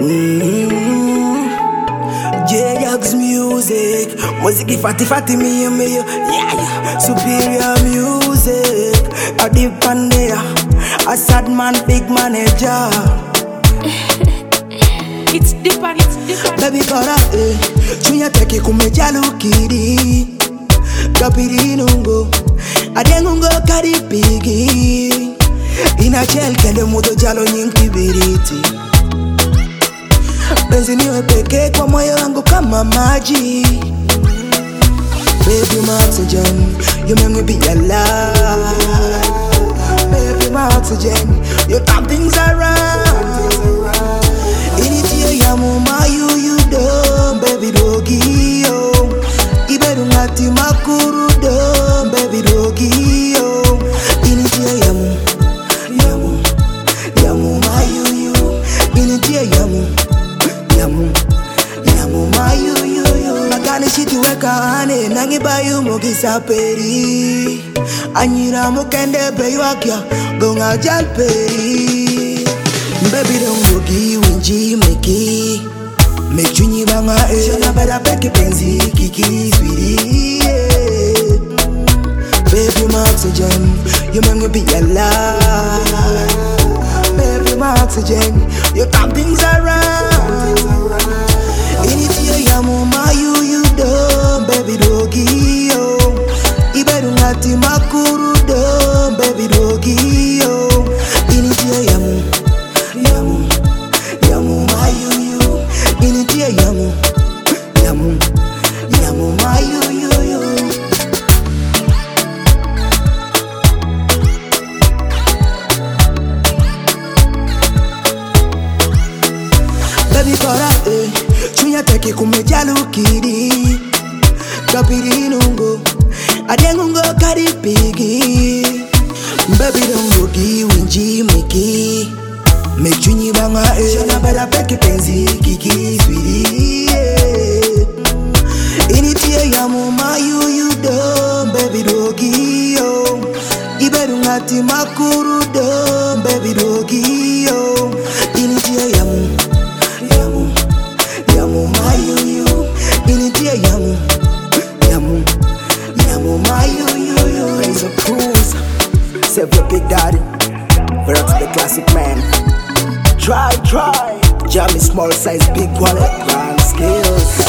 J-Jax music, music fatty fatty me, yeah. Superior music, a deep and there, a sad man, big manager. It's different. Baby kora chunya teki kumejalo kidi, kapiri nungo, adengungo kari pigi, ina chel kende mudo jalo nyingi biriti. Penzi niwe peke kwa moyo wangu kama maji. Baby my oxygen, you make me be alive. Baby my oxygen, you turn things around. Initiate ya muma you do, baby dogi yo. Iberu ngati makuru do, baby dogi yo. Initiate ya muma you. Initiate yamu mayu Magani shiti weka ane nangi bayu mogisa peri Anyira mokende beyu akya gonga jal peri Baby don't logi winji meki Mechunyi banga shana beda peki penzi kiki sweetie Baby my oxygen, you make me be alive. Baby my oxygen, you turn things around. Initiate ya muma you do, baby dogi yo. Iberu ngati makuru do, baby dogi yo. Initiate ya muma you. Initiate ya muma you. Baby kora chunya teki kumejalo kidi, kapiri nungo, adengungo kari pigi. Baby don't gi winji meki, mechunyi banga shana beda peki penzi kiki sweetie. Initiate ya muma you do, baby dogi yo. Iberu ngati makuru do, baby dogi yo. Initiate yamu mayu Initiate yamu mayu Raise a cruise, save your big daddy. Verox the classic man. Try, Jammy small size, big wallet, grand skills.